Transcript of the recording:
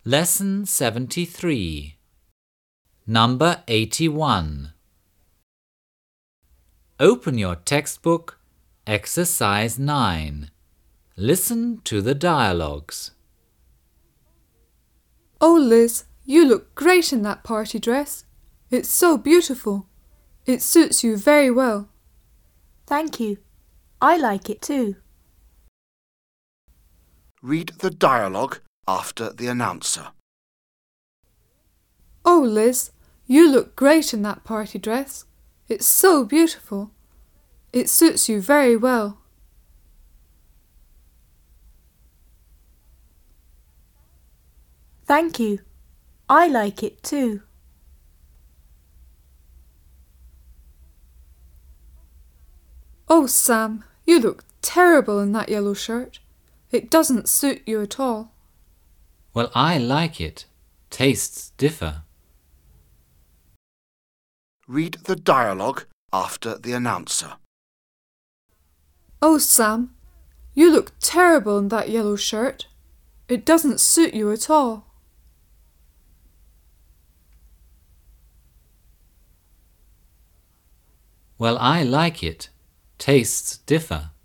Lesson 73. Number 81. Open your textbook, Exercise 9. Listen to the dialogues. Oh, Liz, you look great in that party dress. It's so beautiful. It suits you very well. Thank you. I like it too. Read the dialogue after the announcer. Oh, Liz, you look great in that party dress. It's so beautiful. It suits you very well. Thank you. I like it too. Oh, Sam, you look terrible in that yellow shirt. It doesn't suit you at all. Well, I like it. Tastes differ. Read the dialogue after the announcer. Oh, Sam, you look terrible in that yellow shirt. It doesn't suit you at all. Well, I like it. Tastes differ.